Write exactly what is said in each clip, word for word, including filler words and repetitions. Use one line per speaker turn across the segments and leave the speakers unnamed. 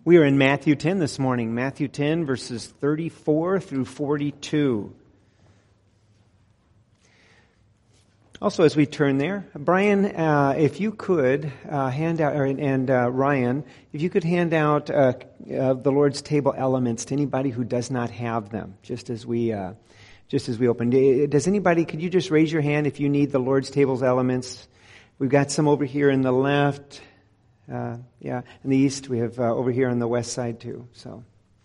We are in Matthew ten this morning. Matthew ten, verses thirty-four through forty-two. Also, as we turn there, Brian, uh, if you could uh, hand out, or, and uh, Ryan, if you could hand out uh, uh, the Lord's table elements to anybody who does not have them, just as we, uh, just as we open. Does anybody? Could you just raise your hand if you need the Lord's table's elements? We've got some over here in the left. Uh, yeah, in the east. We have uh, over here on the west side too. So.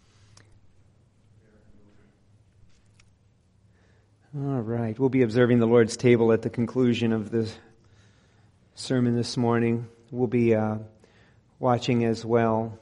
All right. We'll be observing the Lord's table at the conclusion of the sermon this morning. We'll be uh, watching as well.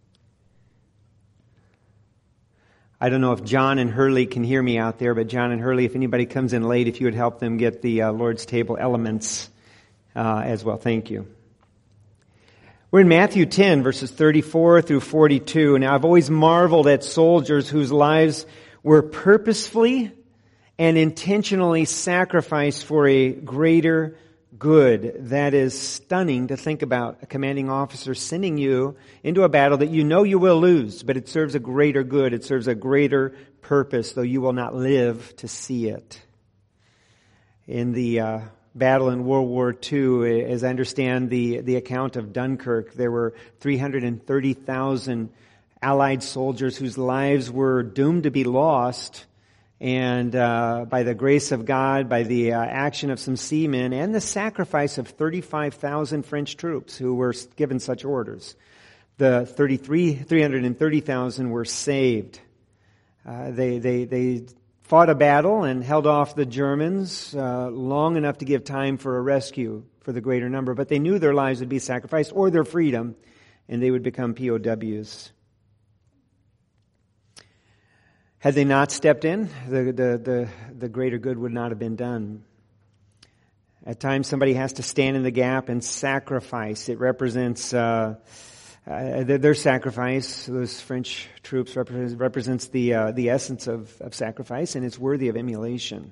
I don't know if John and Hurley can hear me out there, but John and Hurley, if anybody comes in late, if you would help them get the uh, Lord's table elements uh, as well. Thank you. We're in Matthew ten, verses thirty-four through forty-two. Now, I've always marveled at soldiers whose lives were purposefully and intentionally sacrificed for a greater good. That is stunning to think about, a commanding officer sending you into a battle that you know you will lose, but it serves a greater good. It serves a greater purpose, though you will not live to see it. In the uh, battle in World War Two, as I understand the, the account of Dunkirk, there were three hundred thirty thousand Allied soldiers whose lives were doomed to be lost. And uh, by the grace of God, by the uh, action of some seamen, and the sacrifice of thirty-five thousand French troops who were given such orders, the thirty-three, three hundred thirty thousand were saved. Uh, they, they, they fought a battle and held off the Germans uh, long enough to give time for a rescue for the greater number, but they knew their lives would be sacrificed, or their freedom, and they would become P O Ws. Had they not stepped in, the, the, the, the greater good would not have been done. At times, somebody has to stand in the gap and sacrifice. It represents uh, uh, their, their sacrifice. Those French troops represents, represents the uh, the essence of, of sacrifice, and it's worthy of emulation.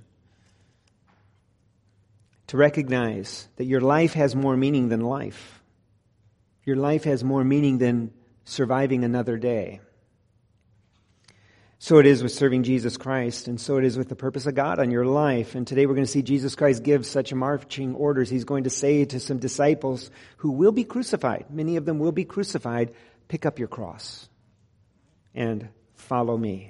To recognize that your life has more meaning than life. Your life has more meaning than surviving another day. So it is with serving Jesus Christ, and so it is with the purpose of God on your life. And today we're going to see Jesus Christ give such marching orders. He's going to say to some disciples who will be crucified, many of them will be crucified, pick up your cross and follow me.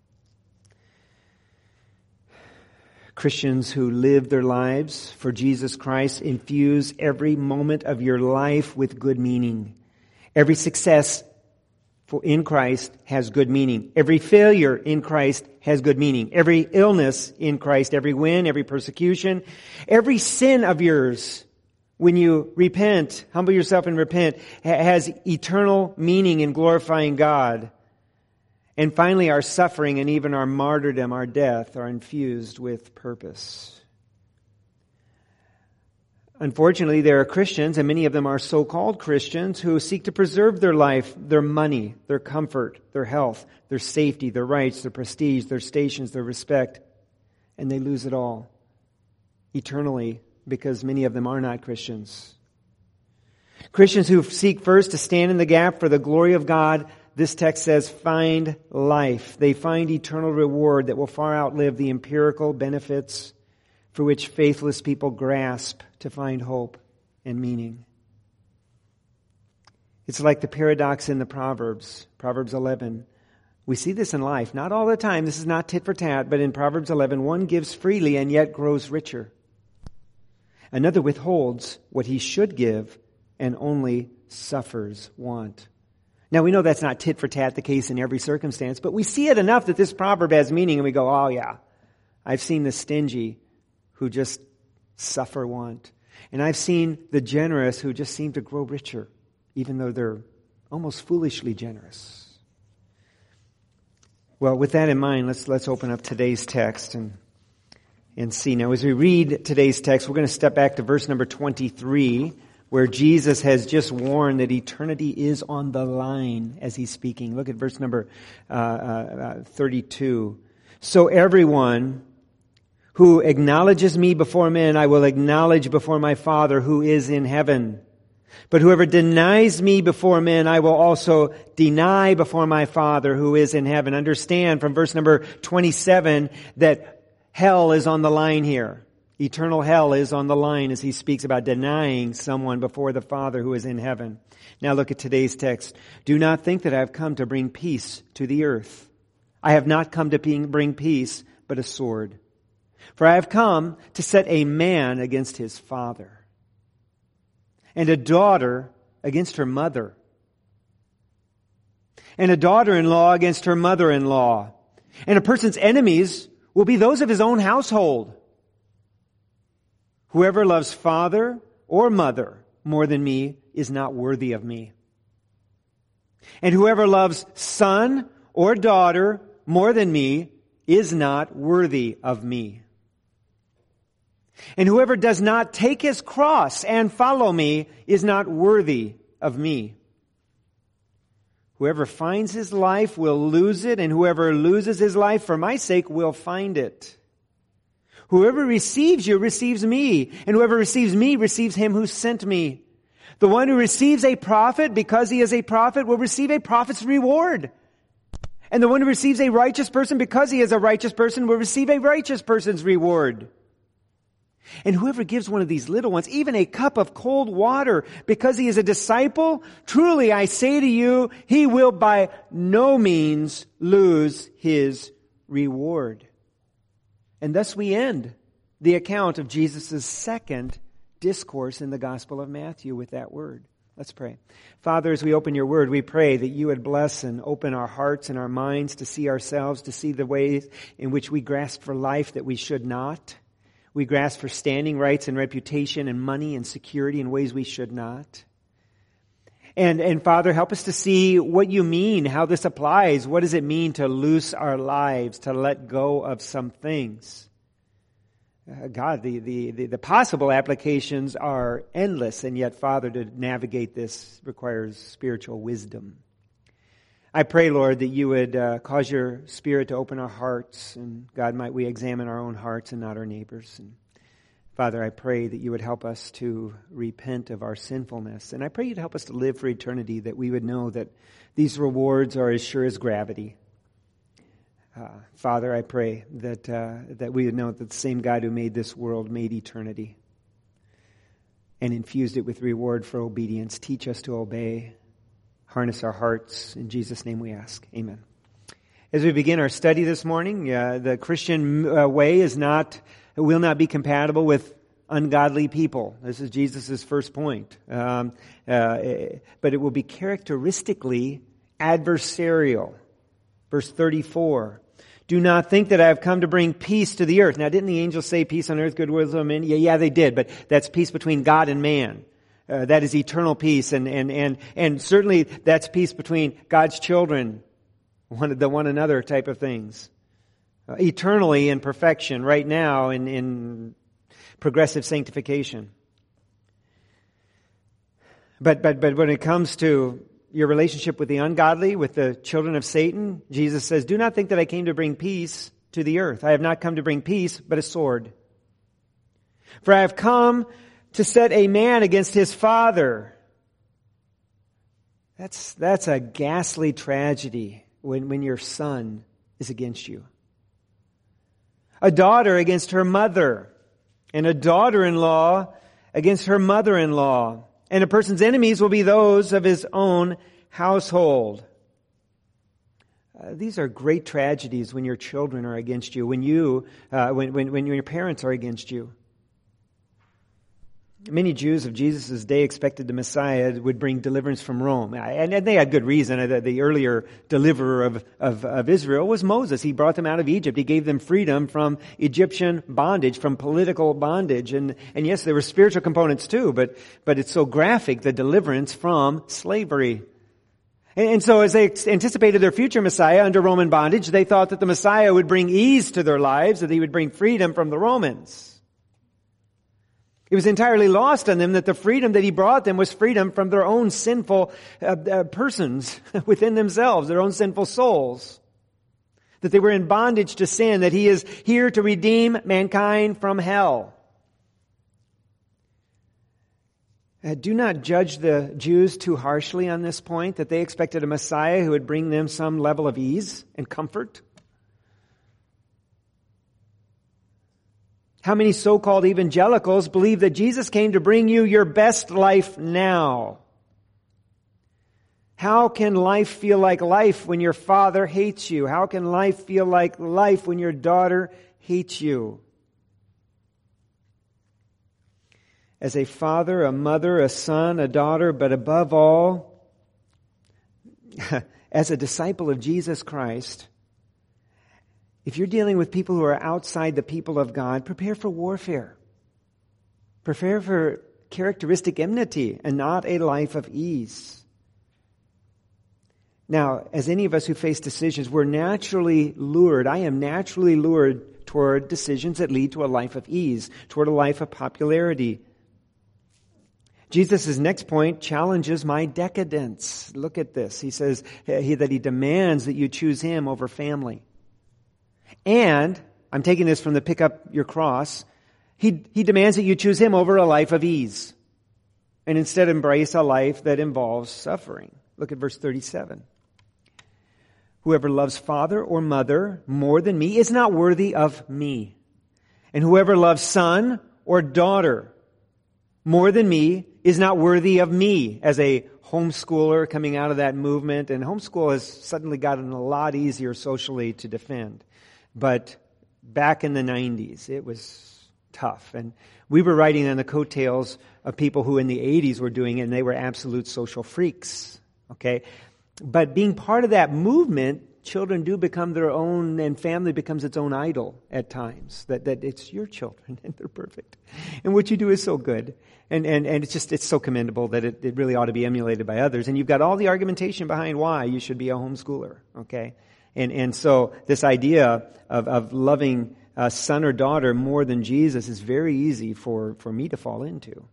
Christians who live their lives for Jesus Christ infuse every moment of your life with good meaning. Every success in Christ has good meaning. Every failure in Christ has good meaning. Every illness in Christ, every win, every persecution, every sin of yours, when you repent, humble yourself and repent, has eternal meaning in glorifying God. And finally, our suffering and even our martyrdom, our death, are infused with purpose. Unfortunately, there are Christians, and many of them are so-called Christians, who seek to preserve their life, their money, their comfort, their health, their safety, their rights, their prestige, their stations, their respect, and they lose it all eternally because many of them are not Christians. Christians who seek first to stand in the gap for the glory of God, this text says, find life. They find eternal reward that will far outlive the empirical benefits for which faithless people grasp to find hope and meaning. It's like the paradox in the Proverbs, Proverbs eleven. We see this in life, not all the time. This is not tit for tat, but in Proverbs eleven, one gives freely and yet grows richer. Another withholds what he should give and only suffers want. Now, we know that's not tit for tat the case in every circumstance, but we see it enough that this proverb has meaning, and we go, oh yeah, I've seen the stingy who just suffer want. And I've seen the generous who just seem to grow richer, even though they're almost foolishly generous. Well, with that in mind, let's let's open up today's text and and see. Now, as we read today's text, we're going to step back to verse number twenty-three, where Jesus has just warned that eternity is on the line as he's speaking. Look at verse number uh, uh, thirty-two. So everyone who acknowledges me before men, I will acknowledge before my Father who is in heaven. But whoever denies me before men, I will also deny before my Father who is in heaven. Understand from verse number twenty-seven that hell is on the line here. Eternal hell is on the line as he speaks about denying someone before the Father who is in heaven. Now look at today's text. Do not think that I have come to bring peace to the earth. I have not come to bring peace, but a sword. For I have come to set a man against his father, and a daughter against her mother, and a daughter-in-law against her mother-in-law. And a person's enemies will be those of his own household. Whoever loves father or mother more than me is not worthy of me. And whoever loves son or daughter more than me is not worthy of me. And whoever does not take his cross and follow me is not worthy of me. Whoever finds his life will lose it, and whoever loses his life for my sake will find it. Whoever receives you receives me, and whoever receives me receives him who sent me. The one who receives a prophet because he is a prophet will receive a prophet's reward. And the one who receives a righteous person because he is a righteous person will receive a righteous person's reward. And whoever gives one of these little ones even a cup of cold water because he is a disciple, truly I say to you, he will by no means lose his reward. And thus we end the account of Jesus' second discourse in the Gospel of Matthew with that word. Let's pray. Father, as we open your word, we pray that you would bless and open our hearts and our minds to see ourselves, to see the ways in which we grasp for life that we should not. We grasp for standing rights and reputation and money and security in ways we should not. And, and Father, help us to see what you mean, how this applies. What does it mean to loose our lives, to let go of some things? Uh, God, the, the, the, the possible applications are endless, and yet, Father, to navigate this requires spiritual wisdom. I pray, Lord, that you would uh, cause your Spirit to open our hearts, and God, might we examine our own hearts and not our neighbors. And Father, I pray that you would help us to repent of our sinfulness, and I pray you'd help us to live for eternity, that we would know that these rewards are as sure as gravity. Uh, Father, I pray that uh, that we would know that the same God who made this world made eternity and infused it with reward for obedience. Teach us to obey. Harness our hearts. In Jesus' name we ask. Amen. As we begin our study this morning, uh, the Christian uh, way is not, will not be compatible with ungodly people. This is Jesus' first point. Um, uh, but it will be characteristically adversarial. Verse thirty-four. Do not think that I have come to bring peace to the earth. Now, didn't the angels say peace on earth, goodwill of men? Yeah, yeah, they did, but that's peace between God and man. Uh, that is eternal peace, and, and, and, and certainly that's peace between God's children, one the one another type of things. Uh, eternally in perfection, right now in, in progressive sanctification. But, but, but when it comes to your relationship with the ungodly, with the children of Satan, Jesus says, do not think that I came to bring peace to the earth. I have not come to bring peace, but a sword. For I have come to set a man against his father. That's, that's a ghastly tragedy when, when your son is against you. A daughter against her mother, and a daughter-in-law against her mother-in-law. And a person's enemies will be those of his own household. Uh, these are great tragedies when your children are against you, when you, uh, when, when, when your parents are against you. Many Jews of Jesus' day expected the Messiah would bring deliverance from Rome. And they had good reason. The earlier deliverer of, of, of Israel was Moses. He brought them out of Egypt. He gave them freedom from Egyptian bondage, from political bondage. And, and yes, there were spiritual components too, but, but it's so graphic, the deliverance from slavery. And, and so as they anticipated their future Messiah under Roman bondage, they thought that the Messiah would bring ease to their lives, that he would bring freedom from the Romans. It was entirely lost on them that the freedom that he brought them was freedom from their own sinful uh, uh, persons within themselves, their own sinful souls. That they were in bondage to sin, that he is here to redeem mankind from hell. Uh, do not judge the Jews too harshly on this point, that they expected a Messiah who would bring them some level of ease and comfort. How many so-called evangelicals believe that Jesus came to bring you your best life now? How can life feel like life when your father hates you? How can life feel like life when your daughter hates you? As a father, a mother, a son, a daughter, but above all, as a disciple of Jesus Christ, if you're dealing with people who are outside the people of God, prepare for warfare. Prepare for characteristic enmity and not a life of ease. Now, as any of us who face decisions, we're naturally lured, I am naturally lured toward decisions that lead to a life of ease, toward a life of popularity. Jesus' next point challenges my decadence. Look at this. He says he, that he demands that you choose him over family. And, I'm taking this from the pick up your cross, he, he demands that you choose him over a life of ease. And instead embrace a life that involves suffering. Look at verse thirty-seven. Whoever loves father or mother more than me is not worthy of me. And whoever loves son or daughter more than me is not worthy of me. As a homeschooler coming out of that movement, and homeschool has suddenly gotten a lot easier socially to defend. But back in the nineties, it was tough. And we were riding on the coattails of people who in the eighties were doing it, and they were absolute social freaks. Okay? But being part of that movement, children do become their own, and family becomes its own idol at times. That that it's your children, and they're perfect. And what you do is so good. And and, and it's just, it's so commendable that it, it really ought to be emulated by others. And you've got all the argumentation behind why you should be a homeschooler. Okay? And and so this idea of, of loving a son or daughter more than Jesus is very easy for, for me to fall into.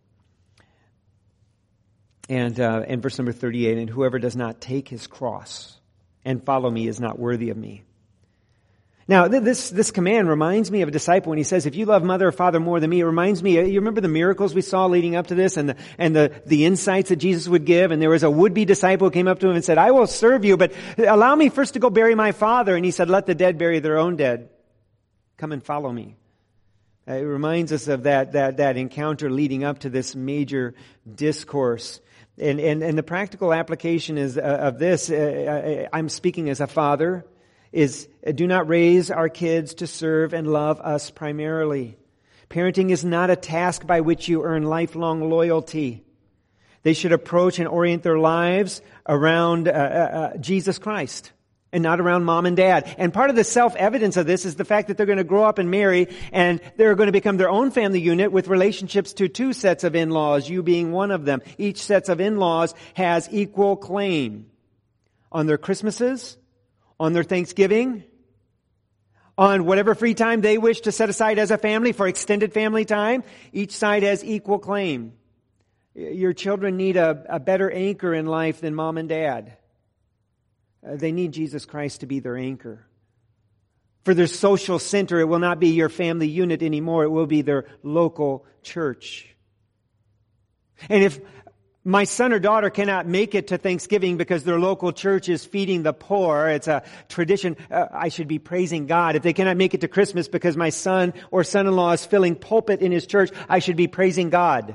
And uh, in verse number thirty-eight, and whoever does not take his cross and follow me is not worthy of me. Now, th- this this command reminds me of a disciple when he says, if you love mother or father more than me, it reminds me, you remember the miracles we saw leading up to this and the, and the, the insights that Jesus would give? And there was a would-be disciple who came up to him and said, I will serve you, but allow me first to go bury my father. And he said, let the dead bury their own dead. Come and follow me. Uh, it reminds us of that, that, that encounter leading up to this major discourse. And, and, and the practical application is uh, of this, uh, I'm speaking as a father, is uh, do not raise our kids to serve and love us primarily. Parenting is not a task by which you earn lifelong loyalty. They should approach and orient their lives around uh, uh, Jesus Christ and not around mom and dad. And part of the self-evidence of this is the fact that they're going to grow up and marry, and they're going to become their own family unit with relationships to two sets of in-laws, you being one of them. Each set of in-laws has equal claim on their Christmases, on their Thanksgiving, on whatever free time they wish to set aside as a family for extended family time. Each side has equal claim. Your children need a, a better anchor in life than mom and dad. Uh, they need Jesus Christ to be their anchor. For their social center, it will not be your family unit anymore. It will be their local church. And if my son or daughter cannot make it to Thanksgiving because their local church is feeding the poor, it's a tradition, uh, I should be praising God. If they cannot make it to Christmas because my son or son-in-law is filling pulpit in his church, I should be praising God.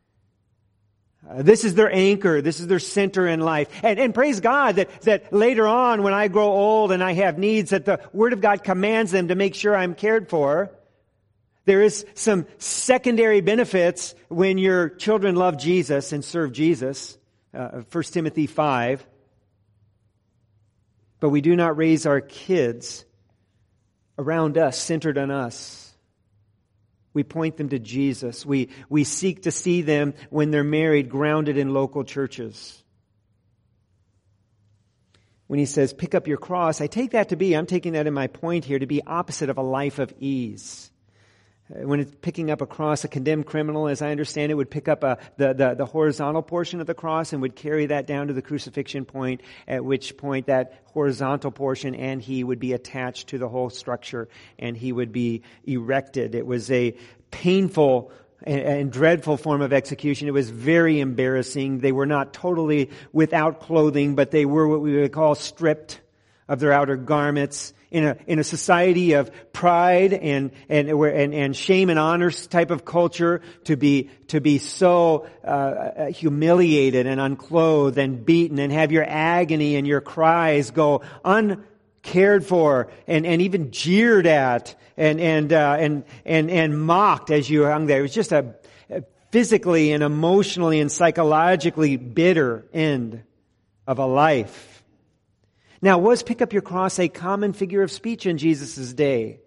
Uh, this is their anchor. This is their center in life. And, and praise God that, that later on when I grow old and I have needs, that the Word of God commands them to make sure I'm cared for. There is some secondary benefits when your children love Jesus and serve Jesus. Uh, First Timothy five. But we do not raise our kids around us, centered on us. We point them to Jesus. We, we seek to see them when they're married, grounded in local churches. When he says, pick up your cross, I take that to be, I'm taking that in my point here, to be opposite of a life of ease. When it's picking up a cross, a condemned criminal, as I understand it, would pick up a, the, the, the horizontal portion of the cross and would carry that down to the crucifixion point, at which point that horizontal portion and he would be attached to the whole structure and he would be erected. It was a painful and, and dreadful form of execution. It was very embarrassing. They were not totally without clothing, but they were what we would call stripped of their outer garments. In a in a society of pride and and and, and shame and honor type of culture, to be to be so uh, humiliated and unclothed and beaten, and have your agony and your cries go uncared for and, and even jeered at and and uh, and and and mocked as you hung there. It was just a, a physically and emotionally and psychologically bitter end of a life. Now, was pick up your cross a common figure of speech in Jesus' day?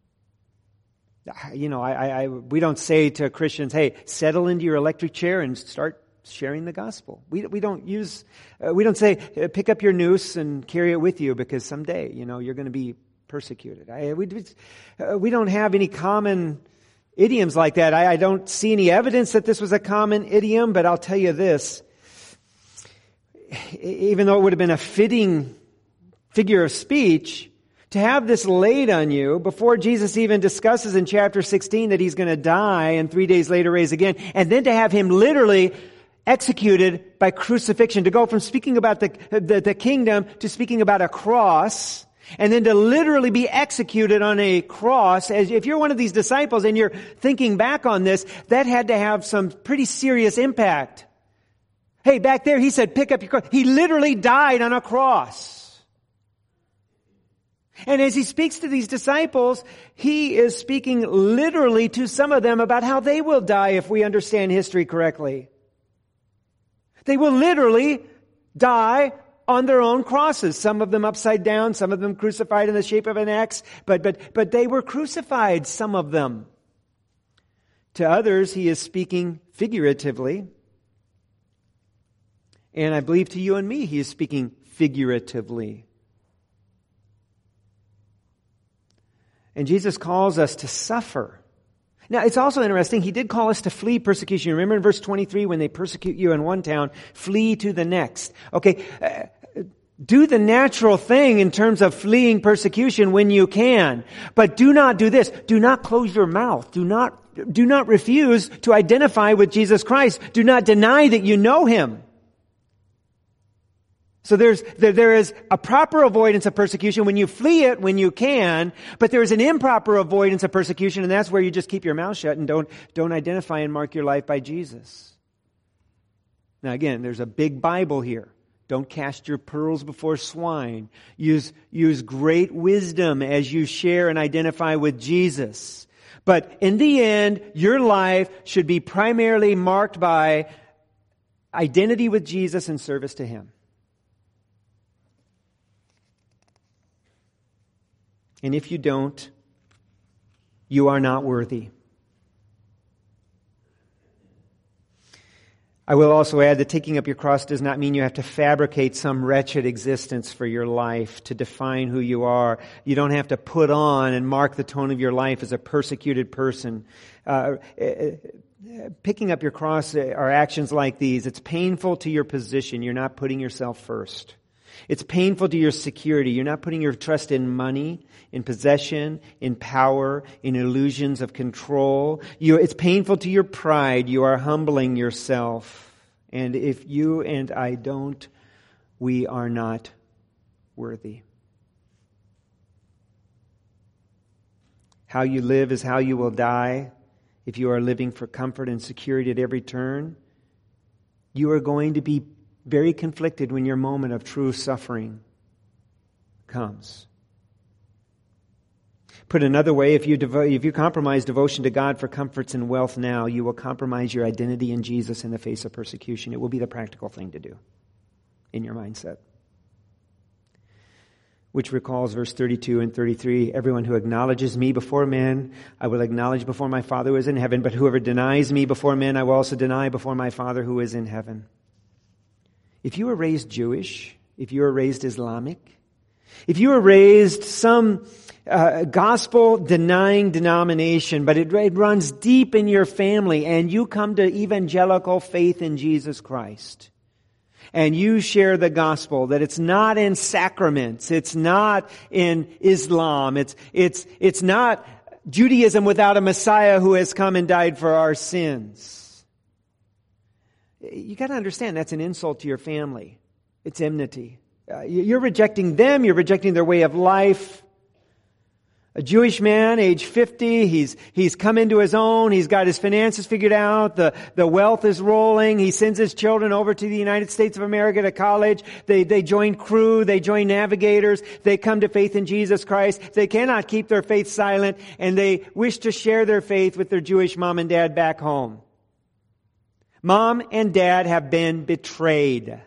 You know, I, I, we don't say to Christians, hey, settle into your electric chair and start sharing the gospel. We, we don't use, uh, we don't say, pick up your noose and carry it with you because someday, you know, you're going to be persecuted. I, we, uh, we don't have any common idioms like that. I, I don't see any evidence that this was a common idiom, but I'll tell you this. Even though it would have been a fitting figure of speech, to have this laid on you before Jesus even discusses in chapter sixteen that He's going to die and three days later raise again, and then to have Him literally executed by crucifixion, to go from speaking about the, the, the kingdom to speaking about a cross, and then to literally be executed on a cross. As if you're one of these disciples and you're thinking back on this, that had to have some pretty serious impact. Hey, back there He said, pick up your cross. He literally died on a cross. And as He speaks to these disciples, He is speaking literally to some of them about how they will die if we understand history correctly. They will literally die on their own crosses. Some of them upside down, some of them crucified in the shape of an X, but, but, but they were crucified, some of them. To others, He is speaking figuratively. And I believe to you and me, He is speaking figuratively. And Jesus calls us to suffer. Now, it's also interesting, He did call us to flee persecution. Remember in verse twenty-three, when they persecute you in one town, flee to the next. Okay, uh, do the natural thing in terms of fleeing persecution when you can. But do not do this. Do not close your mouth. Do not, do not refuse to identify with Jesus Christ. Do not deny that you know Him. So there's, there, there is a proper avoidance of persecution when you flee it when you can, but there is an improper avoidance of persecution, and that's where you just keep your mouth shut and don't, don't identify and mark your life by Jesus. Now again, there's a big Bible here. Don't cast your pearls before swine. Use, use great wisdom as you share and identify with Jesus. But in the end, your life should be primarily marked by identity with Jesus and service to Him. And if you don't, you are not worthy. I will also add that taking up your cross does not mean you have to fabricate some wretched existence for your life to define who you are. You don't have to put on and mark the tone of your life as a persecuted person. Uh, picking up your cross are actions like these. It's painful to your position. You're not putting yourself first. It's painful to your security. You're not putting your trust in money, in possession, in power, in illusions of control. You, it's painful to your pride. You are humbling yourself. And if you and I don't, we are not worthy. How you live is how you will die. If you are living for comfort and security at every turn, you are going to be very conflicted when your moment of true suffering comes. Put another way, if you devo- if you compromise devotion to God for comforts and wealth now, you will compromise your identity in Jesus in the face of persecution. It will be the practical thing to do in your mindset. Which recalls verse thirty-two and thirty-three, everyone who acknowledges me before men, I will acknowledge before my Father who is in heaven, but whoever denies me before men, I will also deny before my Father who is in heaven. If you were raised Jewish, if you were raised Islamic, if you were raised some uh, gospel-denying denomination, but it, it runs deep in your family, and you come to evangelical faith in Jesus Christ, and you share the gospel, that it's not in sacraments, it's not in Islam, it's it's it's not Judaism without a Messiah who has come and died for our sins. You got to understand that's an insult to your family. It's enmity. Uh, you're rejecting them. You're rejecting their way of life. A Jewish man, age fifty, he's, he's come into his own. He's got his finances figured out. The, the wealth is rolling. He sends his children over to the United States of America to college. They, they join crew. They join navigators. They come to faith in Jesus Christ. They cannot keep their faith silent, and they wish to share their faith with their Jewish mom and dad back home. Mom and dad have been betrayed.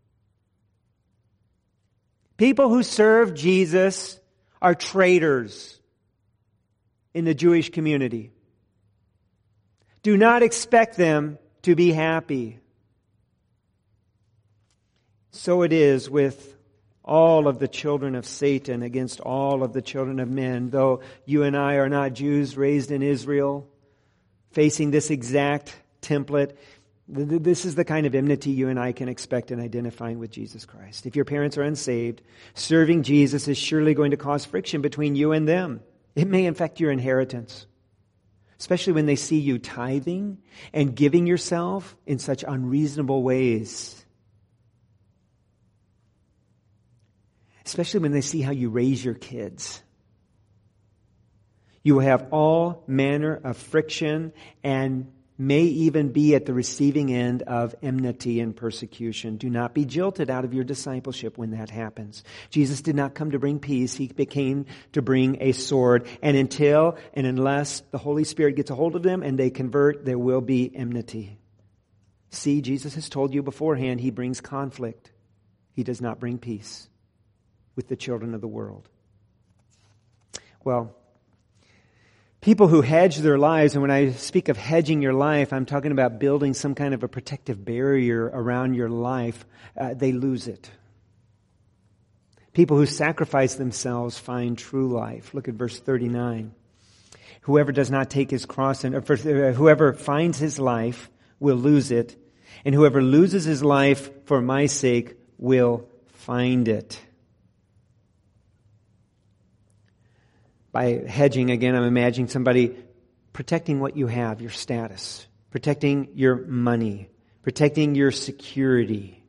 People who serve Jesus are traitors in the Jewish community. Do not expect them to be happy. So it is with all of the children of Satan against all of the children of men. Though you and I are not Jews raised in Israel, facing this exact template, this is the kind of enmity you and I can expect in identifying with Jesus Christ. If your parents are unsaved, serving Jesus is surely going to cause friction between you and them. It may affect your inheritance, especially when they see you tithing and giving yourself in such unreasonable ways. Especially when they see how you raise your kids. You will have all manner of friction and may even be at the receiving end of enmity and persecution. Do not be jilted out of your discipleship when that happens. Jesus did not come to bring peace. He came to bring a sword. And until and unless the Holy Spirit gets a hold of them and they convert, there will be enmity. See, Jesus has told you beforehand, He brings conflict. He does not bring peace with the children of the world. Well, people who hedge their lives, and when I speak of hedging your life, I'm talking about building some kind of a protective barrier around your life, uh, they lose it. People who sacrifice themselves find true life. Look at verse thirty-nine. Whoever does not take his cross, and uh, whoever finds his life will lose it, and whoever loses his life for my sake will find it. By hedging, again, I'm imagining somebody protecting what you have, your status, protecting your money, protecting your security.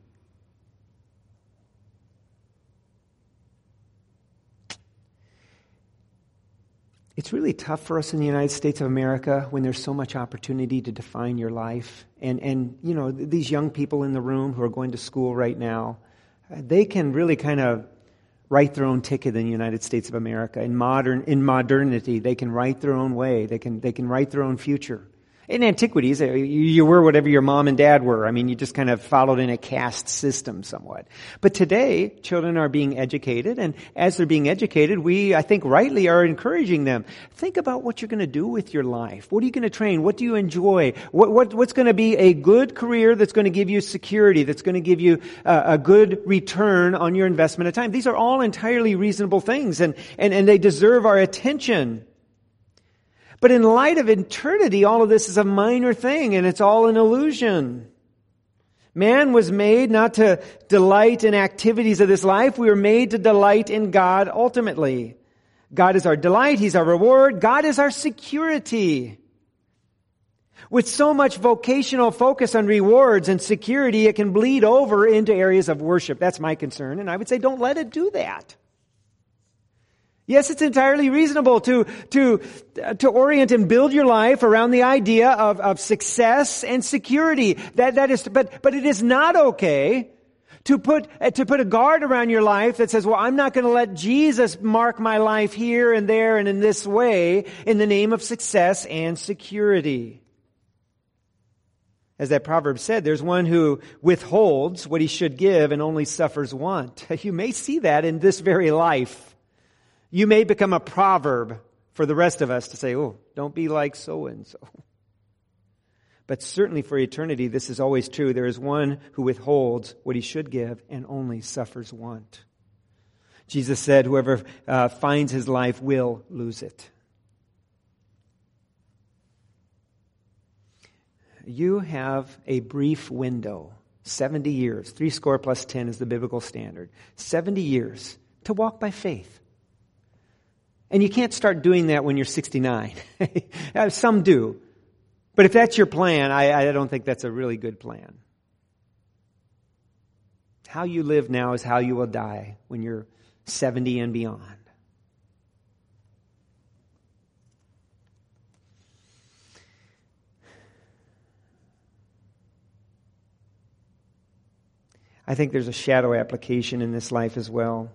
It's really tough for us in the United States of America when there's so much opportunity to define your life. And, and you know, these young people in the room who are going to school right now, they can really kind of write their own ticket in the United States of America. In modern, in modernity, they can write their own way. They can, they can write their own future. In antiquities, you were whatever your mom and dad were. I mean, you just kind of followed in a caste system somewhat. But today, children are being educated, and as they're being educated, we, I think rightly, are encouraging them. Think about what you're going to do with your life. What are you going to train? What do you enjoy? What, what, what's going to be a good career that's going to give you security, that's going to give you a, a good return on your investment of time? These are all entirely reasonable things, and, and, and they deserve our attention. But in light of eternity, all of this is a minor thing, and it's all an illusion. Man was made not to delight in activities of this life. We were made to delight in God ultimately. God is our delight. He's our reward. God is our security. With so much vocational focus on rewards and security, it can bleed over into areas of worship. That's my concern, and I would say don't let it do that. Yes, it's entirely reasonable to, to, to orient and build your life around the idea of, of success and security. That, that is, but, but it is not okay to put, to put a guard around your life that says, well, I'm not going to let Jesus mark my life here and there and in this way in the name of success and security. As that proverb said, there's one who withholds what he should give and only suffers want. You may see that in this very life. You may become a proverb for the rest of us to say, oh, don't be like so-and-so. But certainly for eternity, this is always true. There is one who withholds what he should give and only suffers want. Jesus said, whoever uh, finds his life will lose it. You have a brief window, seventy years. Three score plus ten is the biblical standard. seventy years to walk by faith. And you can't start doing that when you're sixty-nine. Some do. But if that's your plan, I, I don't think that's a really good plan. How you live now is how you will die when you're seventy and beyond. I think there's a shadow application in this life as well.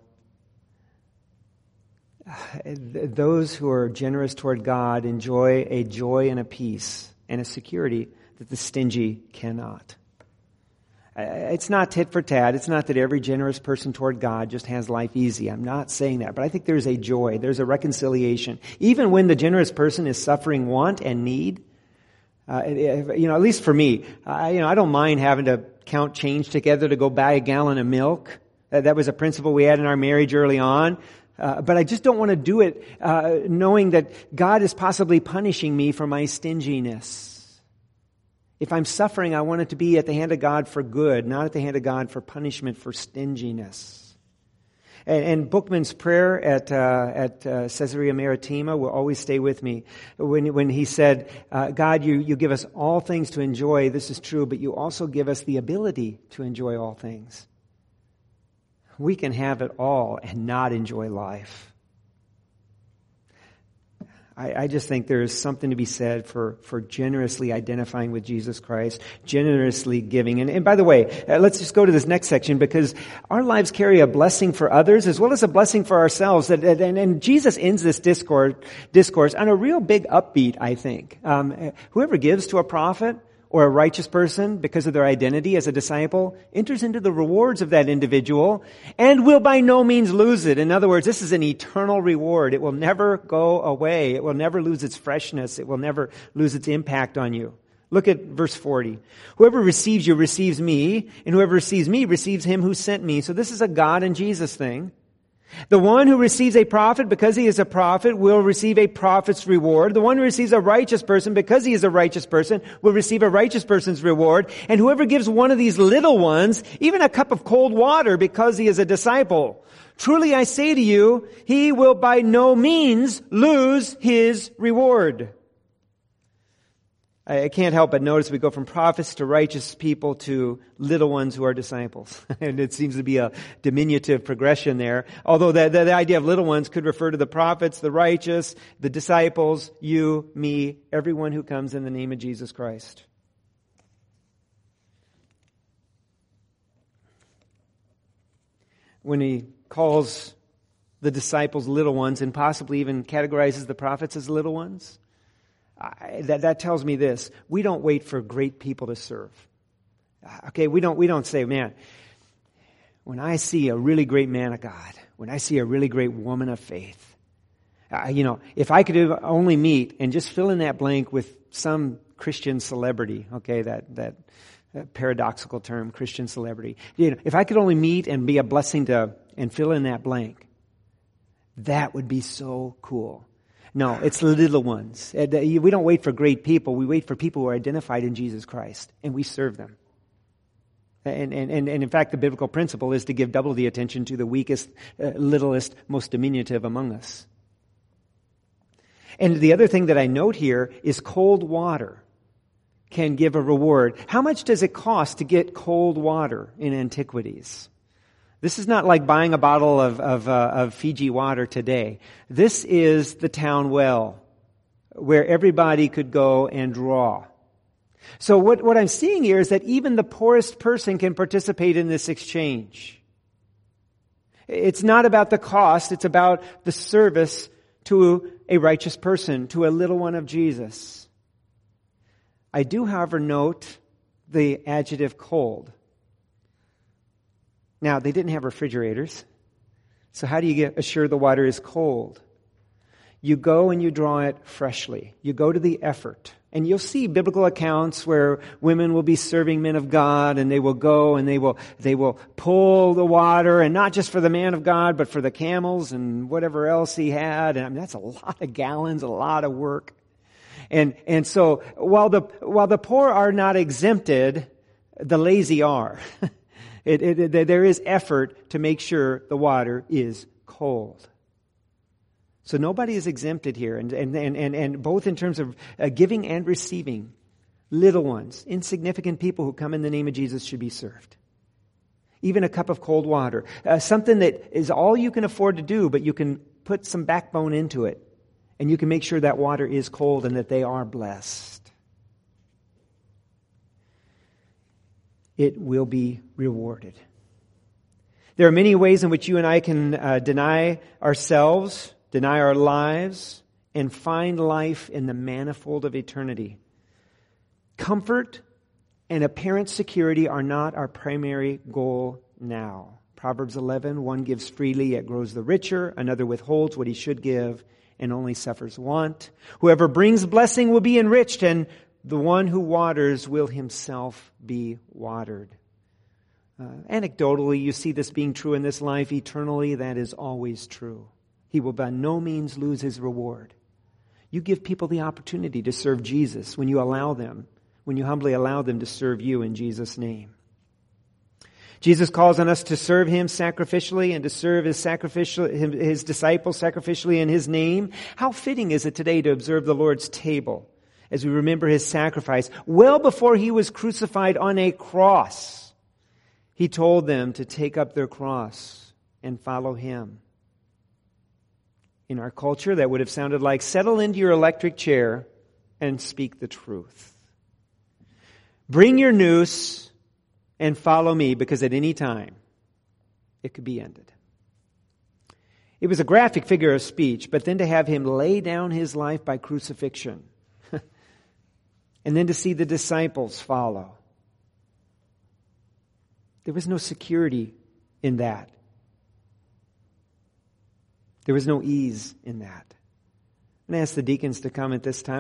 Those who are generous toward God enjoy a joy and a peace and a security that the stingy cannot. It's not tit for tat. It's not that every generous person toward God just has life easy. I'm not saying that. But I think there's a joy. There's a reconciliation. Even when the generous person is suffering want and need, uh, you know, at least for me, I, you know, I don't mind having to count change together to go buy a gallon of milk. Uh, that was a principle we had in our marriage early on. Uh, but I just don't want to do it uh, knowing that God is possibly punishing me for my stinginess. If I'm suffering, I want it to be at the hand of God for good, not at the hand of God for punishment for stinginess. And, and Bookman's prayer at uh, at uh, Caesarea Maritima will always stay with me. When when he said, uh, God, you, you give us all things to enjoy, this is true, but you also give us the ability to enjoy all things. We can have it all and not enjoy life. I, I just think there is something to be said for, for generously identifying with Jesus Christ, generously giving. And, and by the way, uh, let's just go to this next section, because our lives carry a blessing for others as well as a blessing for ourselves. And, and, and Jesus ends this discourse, discourse on a real big upbeat, I think. Um, whoever gives to a prophet or a righteous person because of their identity as a disciple enters into the rewards of that individual and will by no means lose it. In other words, this is an eternal reward. It will never go away. It will never lose its freshness. It will never lose its impact on you. Look at verse forty. Whoever receives you receives me, and whoever receives me receives him who sent me. So this is a God and Jesus thing. The one who receives a prophet because he is a prophet will receive a prophet's reward. The one who receives a righteous person because he is a righteous person will receive a righteous person's reward. And whoever gives one of these little ones even a cup of cold water because he is a disciple, truly I say to you, he will by no means lose his reward. I can't help but notice we go from prophets to righteous people to little ones who are disciples. And it seems to be a diminutive progression there. Although the, the, the idea of little ones could refer to the prophets, the righteous, the disciples, you, me, everyone who comes in the name of Jesus Christ. When he calls the disciples little ones and possibly even categorizes the prophets as little ones, I, that, that tells me this. We don't wait for great people to serve. Okay, we don't, we don't say, man, when I see a really great man of God, when I see a really great woman of faith, uh, you know, if I could only meet and just fill in that blank with some Christian celebrity, okay, that, that uh, paradoxical term, Christian celebrity. You know, if I could only meet and be a blessing to, and fill in that blank, that would be so cool. No, it's little ones. We don't wait for great people. We wait for people who are identified in Jesus Christ, and we serve them. And, and, and, and in fact, the biblical principle is to give double the attention to the weakest, uh, littlest, most diminutive among us. And the other thing that I note here is cold water can give a reward. How much does it cost to get cold water in antiquities? This is not like buying a bottle of, of, uh, of Fiji water today. This is the town well where everybody could go and draw. So what, what I'm seeing here is that even the poorest person can participate in this exchange. It's not about the cost. It's about the service to a righteous person, to a little one of Jesus. I do, however, note the adjective cold. Now, they didn't have refrigerators. So how do you get assure the water is cold? You go and you draw it freshly. You go to the effort. And you'll see biblical accounts where women will be serving men of God, and they will go and they will they will pull the water, and not just for the man of God, but for the camels and whatever else he had. And I mean, that's a lot of gallons, a lot of work. And and so while the while the poor are not exempted, the lazy are. It, it, it, there is effort to make sure the water is cold. So nobody is exempted here, and, and, and, and, and both in terms of uh, giving and receiving. Little ones, insignificant people who come in the name of Jesus should be served. Even a cup of cold water. Uh, something that is all you can afford to do, but you can put some backbone into it. And you can make sure that water is cold and that they are blessed. It will be rewarded. There are many ways in which you and I can uh, deny ourselves, deny our lives, and find life in the manifold of eternity. Comfort and apparent security are not our primary goal now. Proverbs eleven, one gives freely, yet grows the richer. Another withholds what he should give and only suffers want. Whoever brings blessing will be enriched, and the one who waters will himself be watered. Uh, anecdotally, you see this being true in this life. Eternally, that is always true. He will by no means lose his reward. You give people the opportunity to serve Jesus when you allow them, when you humbly allow them to serve you in Jesus' name. Jesus calls on us to serve him sacrificially and to serve his sacrificial, his disciples sacrificially in his name. How fitting is it today to observe the Lord's table as we remember his sacrifice? Well before he was crucified on a cross, he told them to take up their cross and follow him. In our culture, that would have sounded like, settle into your electric chair and speak the truth. Bring your noose and follow me, because at any time it could be ended. It was a graphic figure of speech, but then to have him lay down his life by crucifixion, and then to see the disciples follow. There was no security in that. There was no ease in that. I'm going to ask the deacons to come at this time.